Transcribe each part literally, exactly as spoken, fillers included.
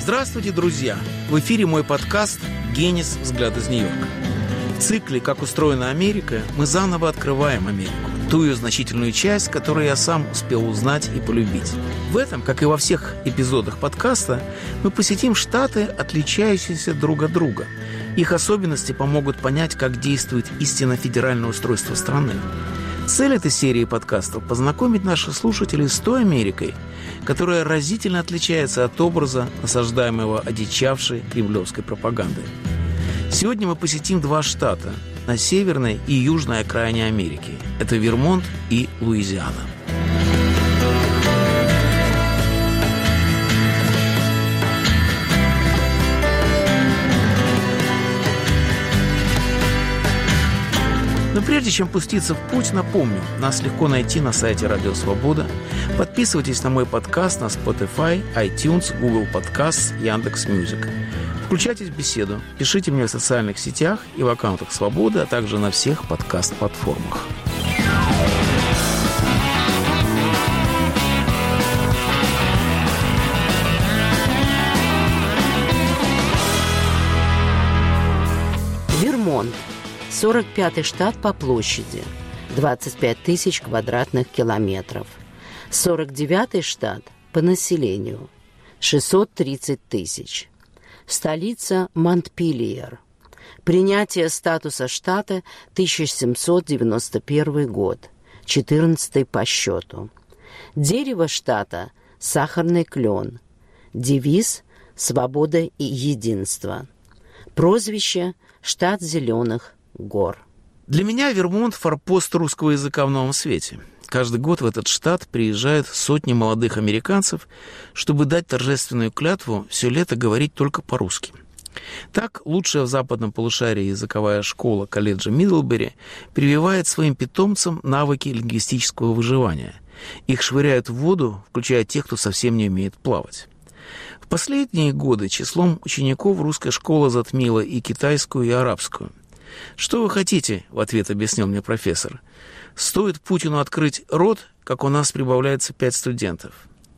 Здравствуйте, друзья! В эфире мой подкаст «Генис. Взгляд из Нью-Йорка». В цикле «Как устроена Америка» мы заново открываем Америку, ту ее значительную часть, которую я сам успел узнать и полюбить. В этом, как и во всех эпизодах подкаста, мы посетим штаты, отличающиеся друг от друга. Их особенности помогут понять, как действует истинно федеральное устройство страны. Цель этой серии подкастов – познакомить наших слушателей с той Америкой, которая разительно отличается от образа, насаждаемого одичавшей кремлевской пропагандой. Сегодня мы посетим два штата на северной и южной окраине Америки. Это Вермонт и Луизиана. Но прежде чем пуститься в путь, напомню, нас легко найти на сайте Радио Свобода. Подписывайтесь на мой подкаст на Spotify, iTunes, Google Podcasts, Яндекс.Мьюзик. Включайтесь в беседу, пишите мне в социальных сетях и в аккаунтах Свободы, а также на всех подкаст-платформах. Вермонт. сорок пятый штат по площади, двадцать пять тысяч квадратных километров. сорок девятый штат по населению, шестьсот тридцать тысяч. Столица Монтпельер. Принятие статуса штата тысяча семьсот девяносто первый год, четырнадцатый по счету. Дерево штата – сахарный клен. Девиз – свобода и единство. Прозвище – штат зеленых гор. Для меня Вермонт – форпост русского языка в новом свете. Каждый год в этот штат приезжают сотни молодых американцев, чтобы дать торжественную клятву все лето говорить только по-русски. Так, лучшая в западном полушарии языковая школа колледжа Мидлбери прививает своим питомцам навыки лингвистического выживания. Их швыряют в воду, включая тех, кто совсем не умеет плавать. В последние годы числом учеников русская школа затмила и китайскую, и арабскую. «Что вы хотите?» — в ответ объяснил мне профессор. «Стоит Путину открыть рот, как у нас прибавляется пять студентов».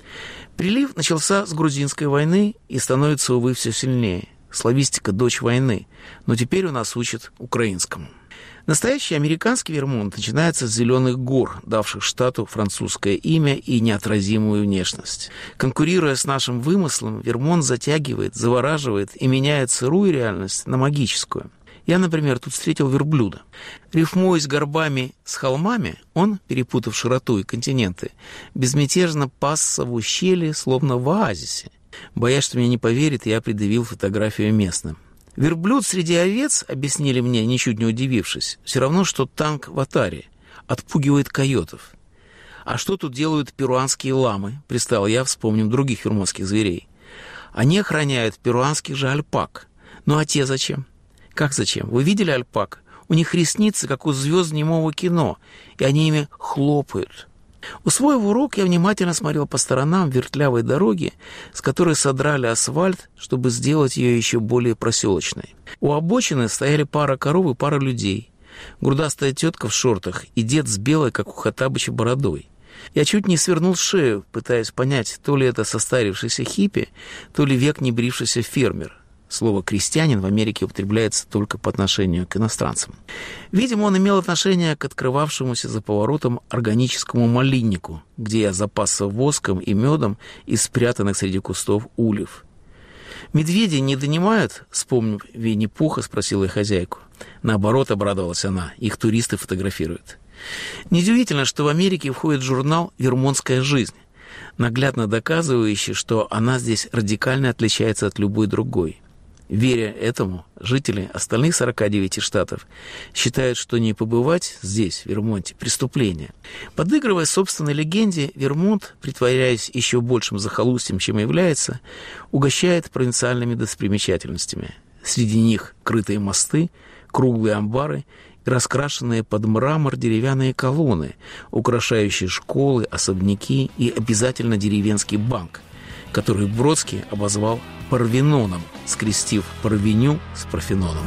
Прилив начался с грузинской войны и становится, увы, все сильнее. Славистика – дочь войны, но теперь у нас учат украинскому. Настоящий американский Вермонт начинается с зеленых гор, давших штату французское имя и неотразимую внешность. Конкурируя с нашим вымыслом, Вермонт затягивает, завораживает и меняет сырую реальность на магическую. Я, например, тут встретил верблюда. Рифмуясь горбами с холмами, он, перепутав широту и континенты, безмятежно пасся в ущелье, словно в оазисе. Боясь, что мне не поверят, я предъявил фотографию местным. Верблюд среди овец, объяснили мне, ничуть не удивившись, все равно, что танк в атаре, отпугивает койотов. А что тут делают перуанские ламы, пристал я, вспомнив других вермонтских зверей. Они охраняют перуанских же альпак. Ну а те зачем? Как зачем? Вы видели альпак? У них ресницы, как у звезд немого кино, и они ими хлопают. Усвоив урок, я внимательно смотрел по сторонам вертлявой дороги, с которой содрали асфальт, чтобы сделать ее еще более проселочной. У обочины стояли пара коров и пара людей. Грудастая тетка в шортах и дед с белой, как у Хоттабыча, бородой. Я чуть не свернул шею, пытаясь понять, то ли это состарившийся хиппи, то ли век не брившийся фермер. Слово «крестьянин» в Америке употребляется только по отношению к иностранцам. Видимо, он имел отношение к открывавшемуся за поворотом органическому малиннику, где я запасся воском и медом из спрятанных среди кустов ульев. «Медведи не донимают?» — вспомнив Винни-Пуха, спросила я хозяйку. Наоборот, обрадовалась она, их туристы фотографируют. Неудивительно, что в Америке входит журнал «Вермонтская жизнь», наглядно доказывающий, что она здесь радикально отличается от любой другой. Веря этому, жители остальных сорока девяти штатов считают, что не побывать здесь, в Вермонте, преступление. Подыгрывая собственной легенде, Вермонт, притворяясь еще большим захолустьем, чем является, угощает провинциальными достопримечательностями. Среди них крытые мосты, круглые амбары и раскрашенные под мрамор деревянные колонны, украшающие школы, особняки и обязательно деревенский банк, который Бродский обозвал Парвеноном, скрестив Парвеню с Парфеноном.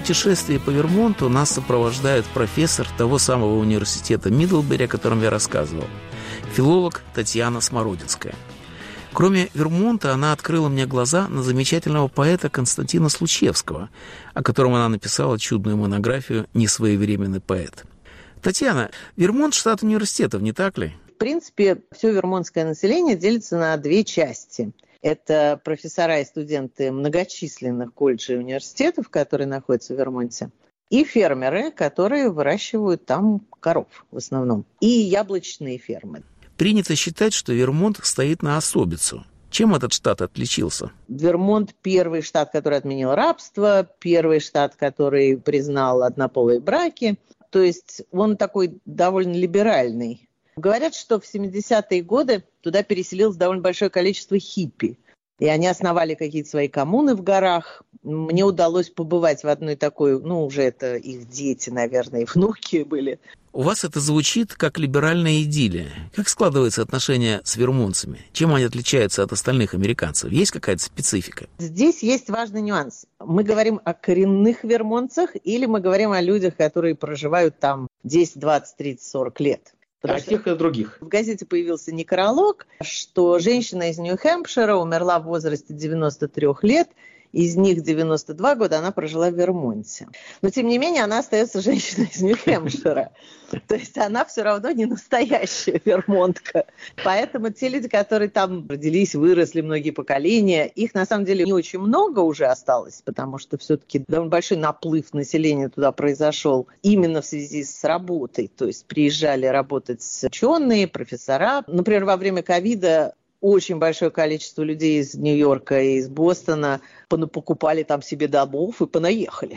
путешествии по Вермонту нас сопровождает профессор того самого университета Мидлбери, о котором я рассказывал, филолог Татьяна Смородинская. Кроме Вермонта, она открыла мне глаза на замечательного поэта Константина Случевского, о котором она написала чудную монографию «Несвоевременный поэт». Татьяна, Вермонт – штат университетов, не так ли? В принципе, все вермонтское население делится на две части. Это профессора и студенты многочисленных колледжей и университетов, которые находятся в Вермонте, и фермеры, которые выращивают там коров в основном, и яблочные фермы. Принято считать, что Вермонт стоит на особицу. Чем этот штат отличился? Вермонт – первый штат, который отменил рабство, первый штат, который признал однополые браки. То есть он такой довольно либеральный. Говорят, что в семидесятые годы туда переселилось довольно большое количество хиппи. И они основали какие-то свои коммуны в горах. Мне удалось побывать в одной такой, ну, уже это их дети, наверное, и внуки были. У вас это звучит как либеральная идиллия. Как складываются отношения с вермонтцами? Чем они отличаются от остальных американцев? Есть какая-то специфика? Здесь есть важный нюанс. Мы говорим о коренных вермонтцах или мы говорим о людях, которые проживают там десять, двадцать, тридцать, сорок лет? О тех и о других. В газете появился некролог, что женщина из Нью-Хэмпшира умерла в возрасте девяноста трёх лет, из них девяносто два года она прожила в Вермонте. Но, тем не менее, она остается женщиной из Нью-Хэмпшира. То есть она все равно не настоящая вермонтка. Поэтому те люди, которые там родились, выросли многие поколения, их на самом деле не очень много уже осталось, потому что все-таки довольно большой наплыв населения туда произошел именно в связи с работой. То есть приезжали работать ученые, профессора. Например, во время ковида очень большое количество людей из Нью-Йорка и из Бостона покупали там себе домов и понаехали.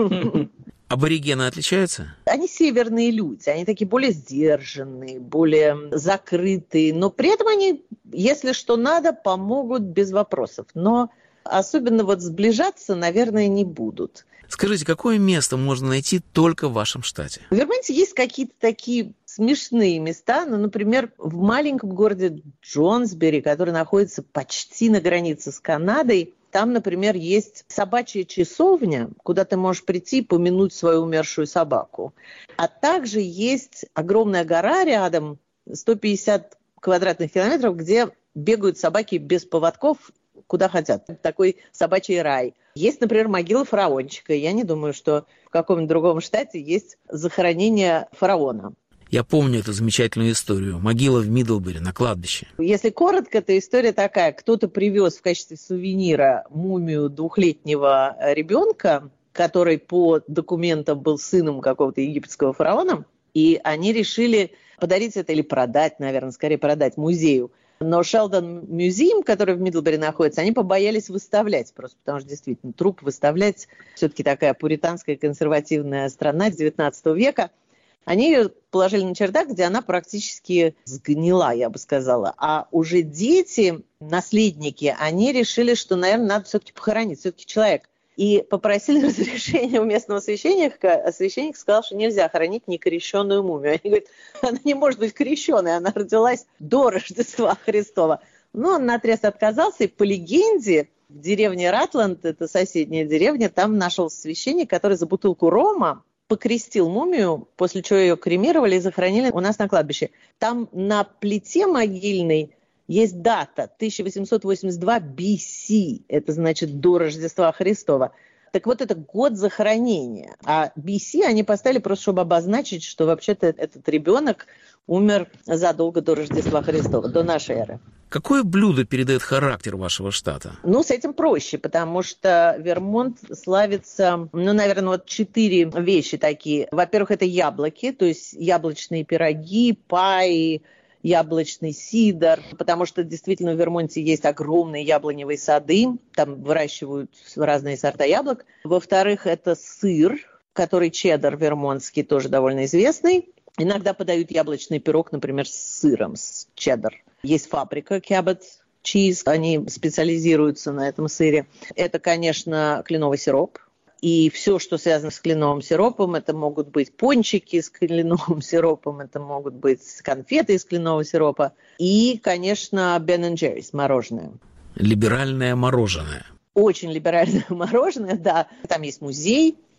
Аборигены отличаются? Они северные люди, они такие более сдержанные, более закрытые, но при этом они, если что надо, помогут без вопросов. Но особенно вот сближаться, наверное, не будут. Скажите, какое место можно найти только в вашем штате? В Вермонте есть какие-то такие смешные места. Ну, например, в маленьком городе Джонсбери, который находится почти на границе с Канадой, там, например, есть собачья часовня, куда ты можешь прийти и помянуть свою умершую собаку. А также есть огромная гора рядом, сто пятьдесят квадратных километров, где бегают собаки без поводков, куда хотят. Такой собачий рай. Есть, например, могила фараончика. Я не думаю, что в каком-нибудь другом штате есть захоронение фараона. Я помню эту замечательную историю. Могила в Мидлбери на кладбище. Если коротко, то история такая. Кто-то привез в качестве сувенира мумию двухлетнего ребенка, который по документам был сыном какого-то египетского фараона, и они решили подарить это или продать, наверное, скорее продать музею. Но Шелдон Мюзеум, который в Мидлбери находится, они побоялись выставлять, просто потому что действительно труп выставлять, все-таки такая пуританская консервативная страна девятнадцатого века. Они ее положили на чердак, где она практически сгнила, я бы сказала. А уже дети, наследники, они решили, что, наверное, надо все-таки похоронить, все-таки человек. И попросили разрешения у местного священника, а священник сказал, что нельзя хоронить некрещенную мумию. Они говорят, она не может быть крещеной, она родилась до Рождества Христова. Но он наотрез отказался, и по легенде в деревне Ратланд, это соседняя деревня, там нашелся священник, который за бутылку рома покрестил мумию, после чего ее кремировали и захоронили у нас на кладбище. Там на плите могильной есть дата тысяча восемьсот восемьдесят два би си, это значит до Рождества Христова. Так вот, это год захоронения. А би си они поставили просто, чтобы обозначить, что вообще-то этот ребенок умер задолго до Рождества Христова, до нашей эры. Какое блюдо передает характер вашего штата? Ну, с этим проще, потому что Вермонт славится, ну, наверное, вот четыре вещи такие. Во-первых, это яблоки, то есть яблочные пироги, паи, яблочный сидр, потому что действительно в Вермонте есть огромные яблоневые сады, там выращивают разные сорта яблок. Во-вторых, это сыр, который чеддер вермонтский, тоже довольно известный. Иногда подают яблочный пирог, например, с сыром, с чеддер. Есть фабрика Cabot Cheese, они специализируются на этом сыре. Это, конечно, кленовый сироп. И все, что связано с кленовым сиропом, это могут быть пончики с кленовым сиропом, это могут быть конфеты из кленового сиропа. И, конечно, Ben энд Jerry's, мороженое. Либеральное мороженое. Очень либеральное мороженое, да. Там есть музей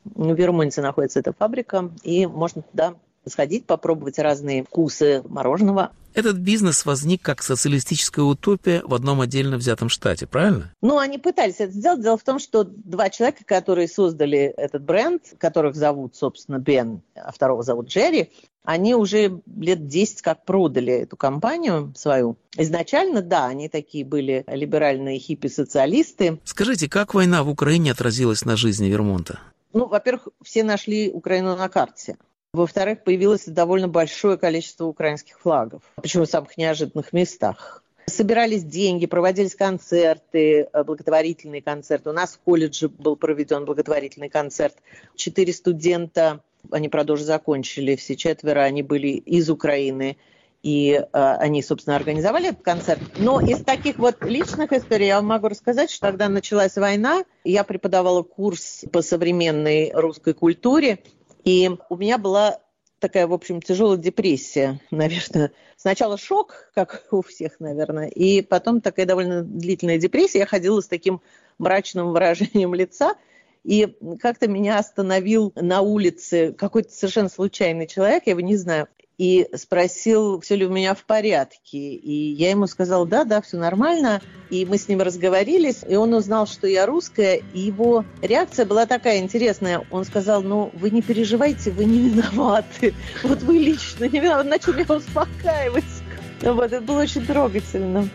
В Вермонте находится эта фабрика, и можно туда сходить, попробовать разные вкусы мороженого. Этот бизнес возник как социалистическая утопия в одном отдельно взятом штате, правильно? Ну, они пытались это сделать. Дело в том, что два человека, которые создали этот бренд, которых зовут, собственно, Бен, а второго зовут Джерри, они уже лет десять как продали эту компанию свою. Изначально, да, они такие были либеральные хиппи-социалисты. Скажите, как война в Украине отразилась на жизни Вермонта? Ну, во-первых, все нашли Украину на карте. Во-вторых, появилось довольно большое количество украинских флагов, причем в самых неожиданных местах. Собирались деньги, проводились концерты, благотворительные концерты. У нас в колледже был проведен благотворительный концерт. Четыре студента, они, правда, уже закончили, все четверо, они были из Украины. И э, они, собственно, организовали этот концерт. Но из таких вот личных историй я вам могу рассказать, что когда началась война, я преподавала курс по современной русской культуре, и у меня была такая, в общем, тяжелая депрессия, наверное. Сначала шок, как у всех, наверное, и потом такая довольно длительная депрессия. Я ходила с таким мрачным выражением лица, и как-то меня остановил на улице какой-то совершенно случайный человек, я его не знаю, и спросил, все ли у меня в порядке. И я ему сказала, да, да, все нормально. И мы с ним разговорились, и он узнал, что я русская, и его реакция была такая интересная. Он сказал, ну, вы не переживайте, вы не виноваты. Вот вы лично не виноваты. Он начал меня успокаивать. Вот, это было очень трогательно.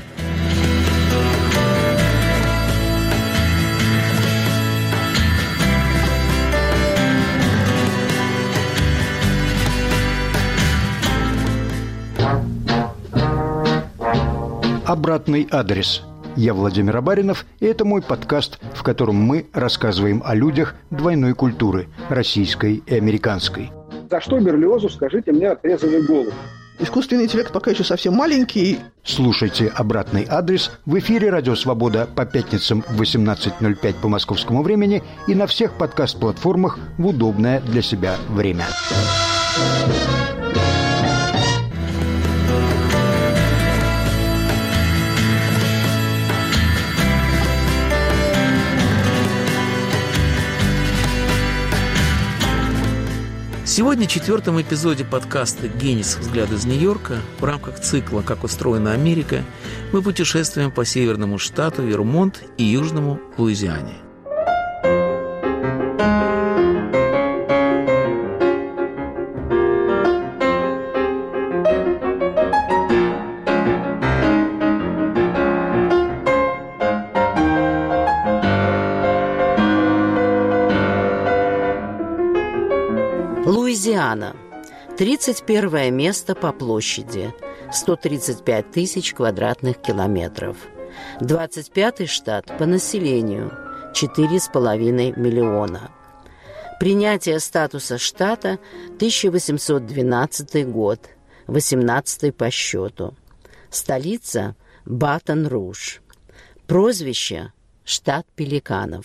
Обратный адрес. Я Владимир Абаринов, и это мой подкаст, в котором мы рассказываем о людях двойной культуры, российской и американской. За что Берлиозу, скажите мне, отрезали голову? Искусственный интеллект пока еще совсем маленький. Слушайте «Обратный адрес» в эфире «Радио Свобода» по пятницам в восемнадцать ноль пять по московскому времени и на всех подкаст-платформах в удобное для себя время. Сегодня в четвертом эпизоде подкаста «Генис. Взгляд из Нью-Йорка» в рамках цикла «Как устроена Америка» мы путешествуем по северному штату Вермонт и южному Луизиане. Луизиана. тридцать первое место по площади. сто тридцать пять тысяч квадратных километров. двадцать пятый штат по населению. четыре с половиной миллиона. Принятие статуса штата тысяча восемьсот двенадцатый год. восемнадцатый по счету. Столица Батон-Руж. Прозвище штат пеликанов.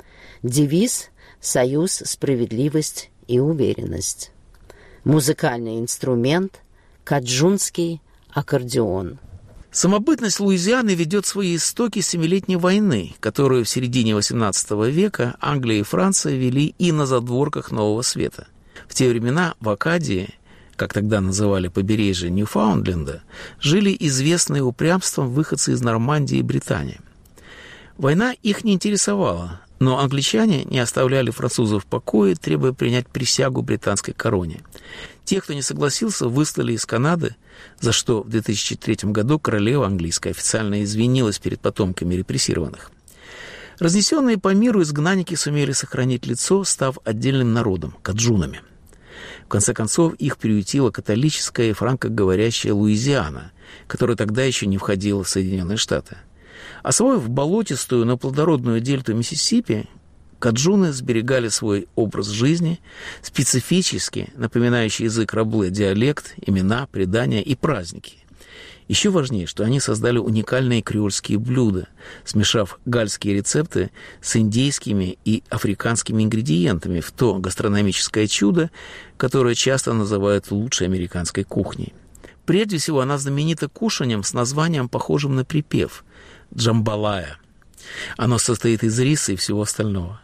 Девиз «Союз, справедливость и уверенность». Музыкальный инструмент – каджунский аккордеон. Самобытность Луизианы ведет свои истоки Семилетней войны, которую в середине восемнадцатого века Англия и Франция вели и на задворках Нового Света. В те времена в Акадии, как тогда называли побережье Ньюфаундленда, жили известные упрямством выходцы из Нормандии и Британии. Война их не интересовала, но англичане не оставляли французов в покое, требуя принять присягу британской короне. Тех, кто не согласился, выслали из Канады, за что в две тысячи третьем году королева английская официально извинилась перед потомками репрессированных. Разнесенные по миру изгнанники сумели сохранить лицо, став отдельным народом – каджунами. В конце концов, их приютила католическая и франкоговорящая Луизиана, которая тогда еще не входила в Соединенные Штаты. Освоив болотистую, но плодородную дельту Миссисипи, каджуны сберегали свой образ жизни, специфически напоминающий язык рабле диалект, имена, предания и праздники. Еще важнее, что они создали уникальные креольские блюда, смешав гальские рецепты с индейскими и африканскими ингредиентами в то гастрономическое чудо, которое часто называют лучшей американской кухней. Прежде всего, она знаменита кушанием с названием, похожим на припев – джамбалая. Оно состоит из риса и всего остального.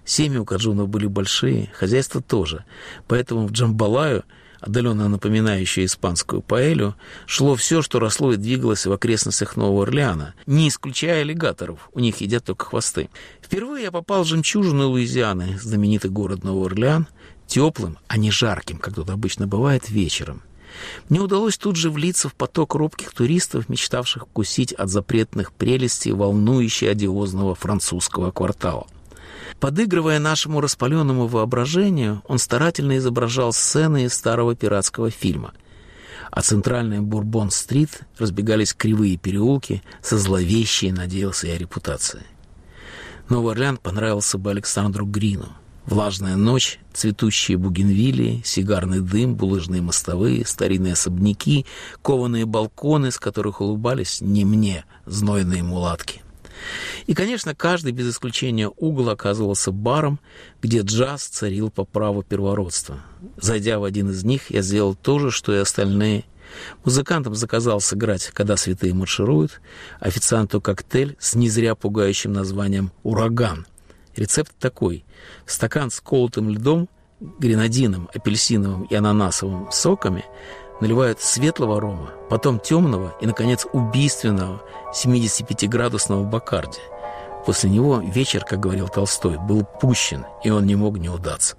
Семьи у Каджунов были большие, хозяйство тоже. Поэтому в Джамбалаю, отдаленно напоминающую испанскую паэлью, шло все, что росло и двигалось в окрестностях Нового Орлеана, не исключая аллигаторов, у них едят только хвосты. Впервые я попал в жемчужину Луизианы, знаменитый город Новый Орлеан, теплым, а не жарким, как тут обычно бывает, вечером. Мне удалось тут же влиться в поток робких туристов, мечтавших вкусить от запретных прелестей волнующего одиозного французского квартала. Подыгрывая нашему распаленному воображению, он старательно изображал сцены из старого пиратского фильма. А центральной Бурбон-стрит разбегались кривые переулки со зловещей, надеялся я, репутацией. Новый Орлеан понравился бы Александру Грину. Влажная ночь, цветущие бугенвиллии, сигарный дым, булыжные мостовые, старинные особняки, кованые балконы, с которых улыбались не мне, знойные мулатки. И, конечно, каждый, без исключения угол, оказывался баром, где джаз царил по праву первородства. Зайдя в один из них, я сделал то же, что и остальные. Музыкантам заказал сыграть «Когда святые маршируют», официанту коктейль с не зря пугающим названием «Ураган». Рецепт такой. Стакан с колотым льдом, гренадином, апельсиновым и ананасовым соками наливают светлого рома, потом темного и, наконец, убийственного семидесятипятиградусного бакарди. После него вечер, как говорил Толстой, был пущен, и он не мог не удаться.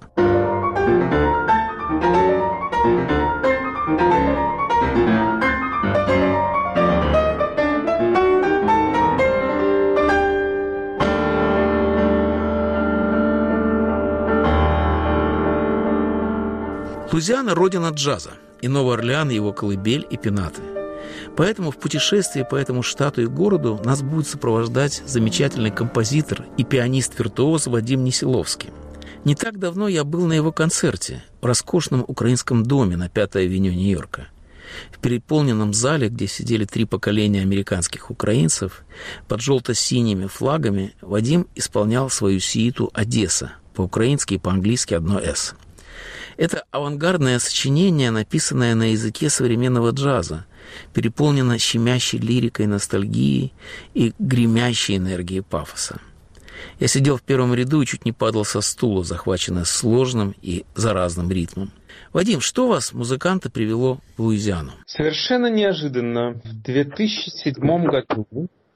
Луизиана – родина джаза, и Новый Орлеан – его колыбель и пенаты. Поэтому в путешествии по этому штату и городу нас будет сопровождать замечательный композитор и пианист-виртуоз Вадим Несиловский. Не так давно я был на его концерте в роскошном украинском доме на Пятой авеню Нью-Йорка. В переполненном зале, где сидели три поколения американских украинцев, под желто-синими флагами Вадим исполнял свою сииту «Одесса», по-украински и по-английски одно «с». Это авангардное сочинение, написанное на языке современного джаза, переполнено щемящей лирикой ностальгии и гремящей энергией пафоса. Я сидел в первом ряду и чуть не падал со стула, захваченный сложным и заразным ритмом. Вадим, что вас, музыканта, привело в Луизиану? Совершенно неожиданно. В две тысячи седьмом году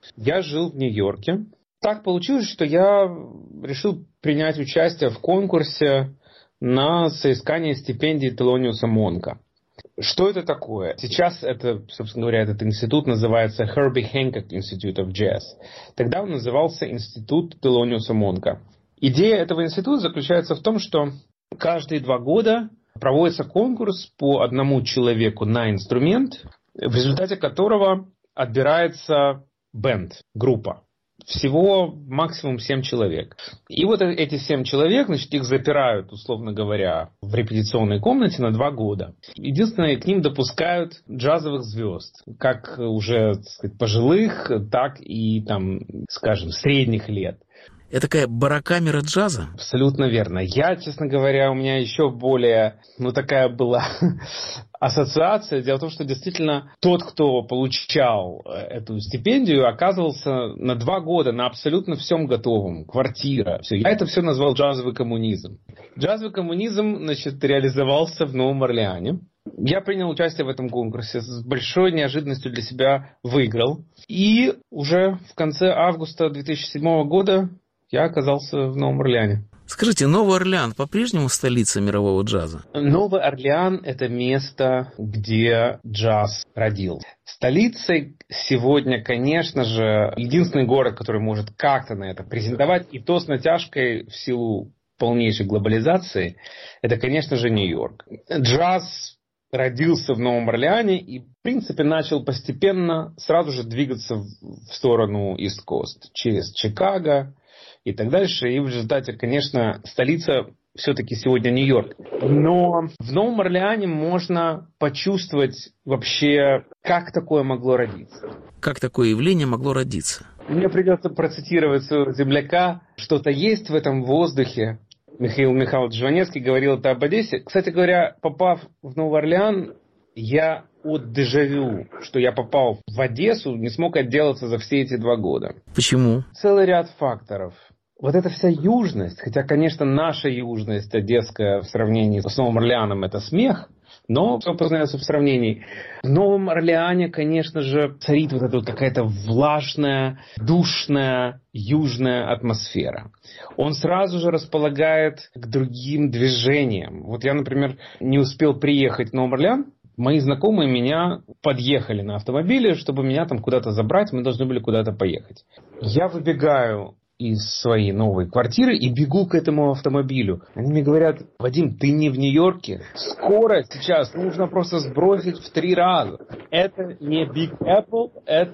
я жил в Нью-Йорке. Так получилось, что я решил принять участие в конкурсе на соискание стипендии Телониуса Монка. Что это такое? Сейчас это, собственно говоря, этот институт называется Herbie Hancock Institute of Jazz. Тогда он назывался Институт Телониуса Монка. Идея этого института заключается в том, что каждые два года проводится конкурс по одному человеку на инструмент, в результате которого отбирается бенд, группа. Всего максимум семь человек. И вот эти семь человек, значит, их запирают, условно говоря, в репетиционной комнате на два года. Единственное, к ним допускают джазовых звезд, как уже, так сказать, пожилых, так и, там, скажем, средних лет. Это такая барокамера джаза? Абсолютно верно. Я, честно говоря, у меня еще более, ну, такая была ассоциация. Дело в том, что действительно тот, кто получал эту стипендию, оказывался на два года на абсолютно всем готовом. Квартира, все. Я это все назвал джазовый коммунизм. Джазовый коммунизм, значит, реализовался в Новом Орлеане. Я принял участие в этом конкурсе, с большой неожиданностью для себя выиграл. И уже в конце августа две тысячи седьмого года я оказался в Новом Орлеане. Скажите, Новый Орлеан по-прежнему столица мирового джаза? Новый Орлеан – это место, где джаз родился. Столицей сегодня, конечно же, единственный город, который может как-то на это претендовать, и то с натяжкой в силу полнейшей глобализации, это, конечно же, Нью-Йорк. Джаз родился в Новом Орлеане и, в принципе, начал постепенно сразу же двигаться в сторону East Coast, через Чикаго и так дальше. И в результате, конечно, столица все-таки сегодня Нью-Йорк. Но в Новом Орлеане можно почувствовать вообще, как такое могло родиться. Как такое явление могло родиться? Мне придется процитировать своего земляка. Что-то есть в этом воздухе. Михаил Михайлович Жванецкий говорил это об Одессе. Кстати говоря, попав в Новый Орлеан, я от дежавю, что я попал в Одессу, не смог отделаться за все эти два года. Почему? Целый ряд факторов. вот эта вся южность, хотя, конечно, наша южность одесская в сравнении с Новым Орлеаном это смех, но все познается в сравнении. В Новом Орлеане, конечно же, царит вот эта вот какая-то влажная, душная, южная атмосфера. Он сразу же располагает к другим движениям. Вот я, например, не успел приехать в Новый Орлеан. Мои знакомые меня подъехали на автомобиле, чтобы меня там куда-то забрать. Мы должны были куда-то поехать. Я выбегаю из своей новой квартиры и бегу к этому автомобилю. Они мне говорят: Вадим, ты не в Нью-Йорке. Скорость сейчас нужно просто сбросить в три раза. Это не Big Apple,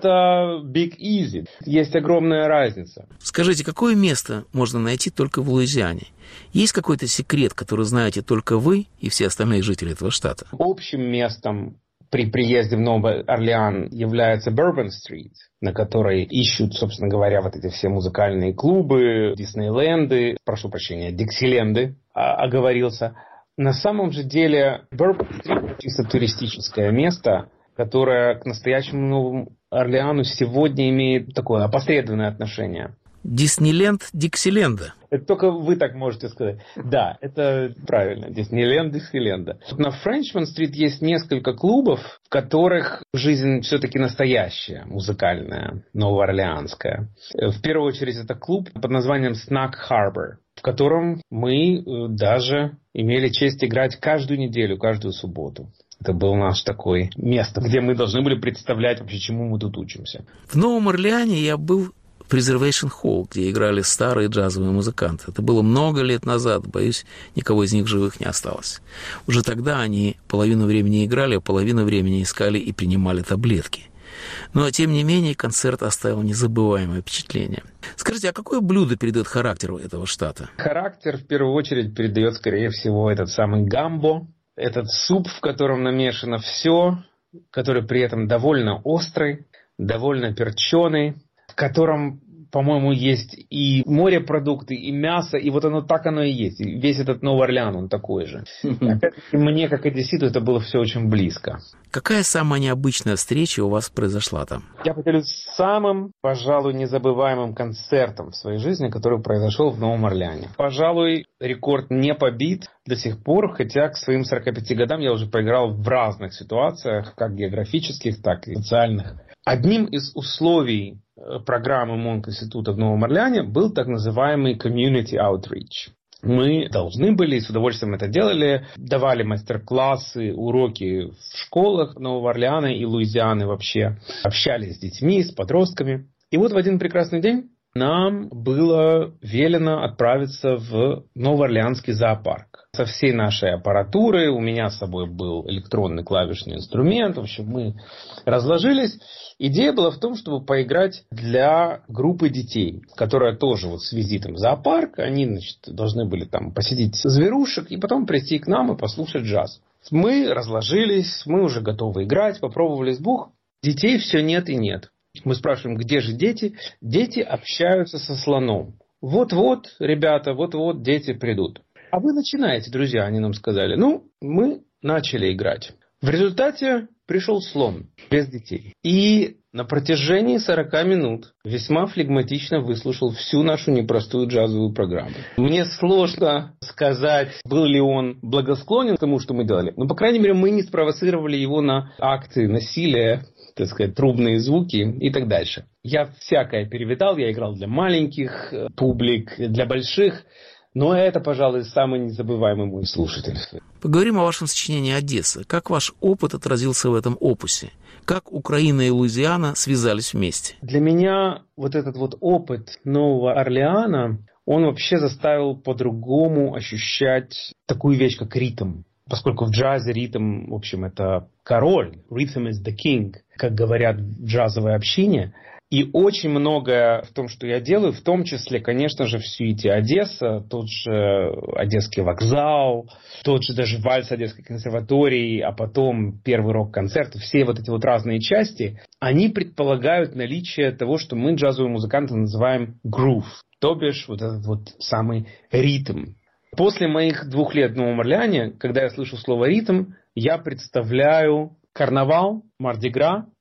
это Big Easy. Есть огромная разница. Скажите, какое место можно найти только в Луизиане? Есть какой-то секрет, который знаете только вы и все остальные жители этого штата? Общим местом при приезде в Новый Орлеан является Бурбон-стрит, на которой ищут, собственно говоря, вот эти все музыкальные клубы, Диснейленды, прошу прощения, Диксиленды, оговорился. На самом же деле Бурбон-стрит чисто туристическое место, которое к настоящему Новому Орлеану сегодня имеет такое опосредованное отношение. Диснейленд Диксиленда. Это только вы так можете сказать. Да, это правильно. Диснейленд Диксиленда. На Френчман-стрит есть несколько клубов, в которых жизнь все-таки настоящая, музыкальная, новоорлеанская. В первую очередь это клуб под названием Snug Harbor, в котором мы даже имели честь играть каждую неделю, каждую субботу. Это было наше такое место, где мы должны были представлять вообще, чему мы тут учимся. В Новом Орлеане я был в Preservation Hall, где играли старые джазовые музыканты. Это было много лет назад, боюсь, никого из них живых не осталось. Уже тогда они половину времени играли, а половину времени искали и принимали таблетки. Но, тем не менее, концерт оставил незабываемое впечатление. Скажите, а какое блюдо передает характер этого штата? Характер, в первую очередь, передает, скорее всего, этот самый гамбо. Этот суп, в котором намешано все, который при этом довольно острый, довольно перченый, в котором, по-моему, есть и морепродукты, и мясо, и вот оно так оно и есть. И весь этот Новый Орлеан, он такой же. Опять-таки, мне, как одесситу, это было все очень близко. Какая самая необычная встреча у вас произошла там? Я поделюсь самым, пожалуй, незабываемым концертом в своей жизни, который произошел в Новом Орлеане. Пожалуй, рекорд не побит до сих пор, хотя к своим сорока пяти годам я уже поиграл в разных ситуациях, как географических, так и социальных. Одним из условий программы Монк-института в Новом Орлеане был так называемый Community Outreach. Мы должны были, и с удовольствием это делали, давали мастер-классы, уроки в школах Нового Орлеана и Луизианы вообще, общались с детьми, с подростками. И вот в один прекрасный день нам было велено отправиться в Новоорлеанский зоопарк. Со всей нашей аппаратурой, у меня с собой был электронный клавишный инструмент, в общем, мы разложились. Идея была в том, чтобы поиграть для группы детей, которая тоже вот с визитом в зоопарк, они, значит, должны были там посетить зверушек и потом прийти к нам и послушать джаз. Мы разложились, мы уже готовы играть, попробовали сбух, детей все нет и нет. Мы спрашиваем, где же дети? Дети общаются со слоном. Вот-вот, ребята, вот-вот дети придут. А вы начинаете, друзья, они нам сказали. Ну, мы начали играть. В результате пришел слон без детей. И на протяжении сорока минут весьма флегматично выслушал всю нашу непростую джазовую программу. Мне сложно сказать, был ли он благосклонен к тому, что мы делали. Но, по крайней мере, мы не спровоцировали его на акты насилия, так сказать, трубные звуки и так дальше. Я всякое перевидал, я играл для маленьких публик, для больших. Но это, пожалуй, самый незабываемый мой слушатель. Поговорим о вашем сочинении «Одесса». Как ваш опыт отразился в этом опусе? Как Украина и Луизиана связались вместе? Для меня вот этот вот опыт Нового Орлеана, он вообще заставил по-другому ощущать такую вещь, как ритм. Поскольку в джазе ритм, в общем, это король. Rhythm is the king, как говорят в джазовой общине. И очень многое в том, что я делаю, в том числе, конечно же, в сюите Одесса, тот же Одесский вокзал, тот же даже вальс Одесской консерватории, а потом первый рок-концерт, все вот эти вот разные части, они предполагают наличие того, что мы, джазовые музыканты, называем groove, то бишь вот этот вот самый ритм. После моих двух лет в Новом Орлеане, когда я слышу слово «ритм», я представляю карнавал, Марди-Гра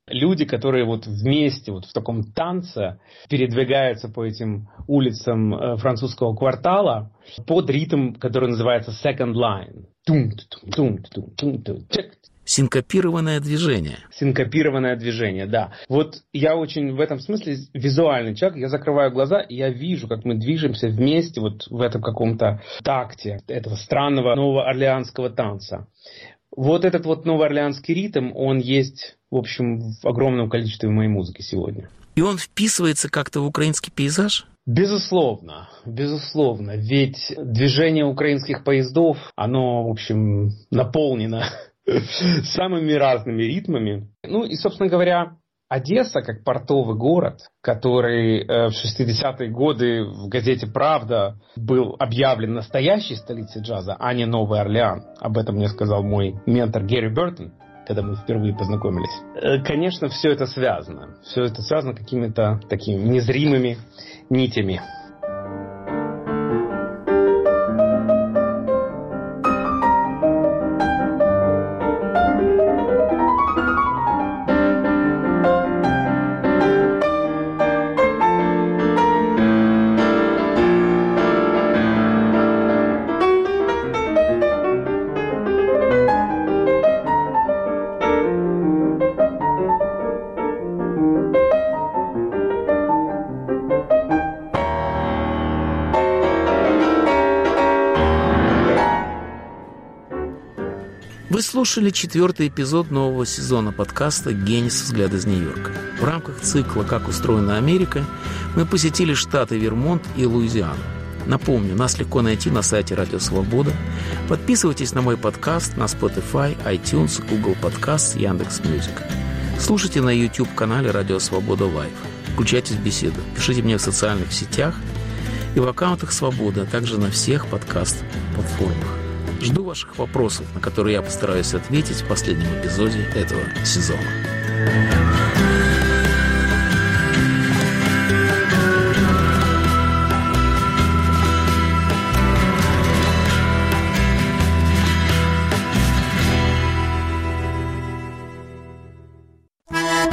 Люди, которые вот вместе, вот в таком танце передвигаются по этим улицам французского квартала под ритм, который называется second line. Синкопированное движение. Синкопированное движение, да. Вот я очень в этом смысле визуальный человек. Я закрываю глаза, и я вижу, как мы движемся вместе вот в этом каком-то такте этого странного новоорлеанского танца. Вот этот вот новоорлеанский ритм, он есть, в общем, в огромном количестве в моей музыке сегодня. И он вписывается как-то в украинский пейзаж? Безусловно, безусловно. Ведь движение украинских поездов, оно, в общем, наполнено самыми разными ритмами. Ну и, собственно говоря, Одесса, как портовый город, который в шестидесятые годы в газете «Правда» был объявлен настоящей столицей джаза, а не Новый Орлеан. Об этом мне сказал мой ментор Гэри Бертон, когда мы впервые познакомились. Конечно, все это связано. Все это связано какими-то такими незримыми нитями. Вы слушали четвертый эпизод нового сезона подкаста «Генис. Взгляд из Нью-Йорка». В рамках цикла «Как устроена Америка» мы посетили штаты Вермонт и Луизиану. Напомню, нас легко найти на сайте Радио Свобода. Подписывайтесь на мой подкаст на Spotify, iTunes, Google Podcasts, Яндекс.Мьюзик. Слушайте на YouTube-канале Радио Свобода Лайв. Включайтесь в беседу. Пишите мне в социальных сетях и в аккаунтах Свободы, а также на всех подкаст-платформах. Жду ваших вопросов, на которые я постараюсь ответить в последнем эпизоде этого сезона.